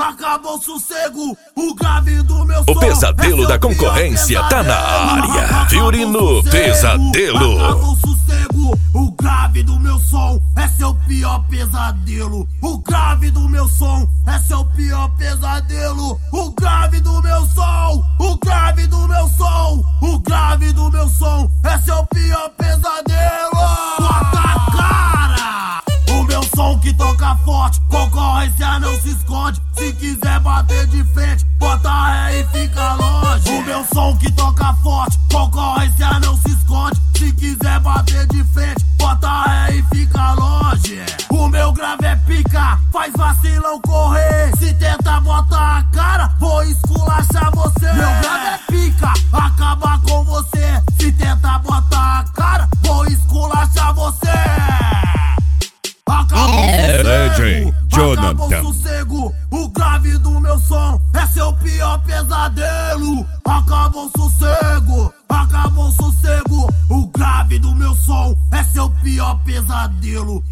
acabou o sossego. O grave do meu som, o pesadelo da concorrência tá na área. Fiorino Pesadelo. Acabou o sossego. O grave do meu som é seu pior pesadelo. O grave do meu som é seu pior pesadelo. O grave do meu som, o grave do meu som, o grave do meu som é seu pior pesadelo. Bota a cara! O meu som que toca forte, concorrência não se esconde. Se quiser bater de frente, bota ré e fica longe. O meu som que toca forte, concorrência não se esconde. Se quiser bater de frente, bota ré e fica longe. O meu grave é pica, faz vacilão correr. Se tenta botar a cara, vou esculachar você. Meu grave é pica, acaba com você. Se tenta botar a cara, vou esculachar você. Acabou o sossego, o grave do meu som é seu pior pesadelo. Acabou o sossego, acabou o sossego, o grave do meu som é seu pior pesadelo.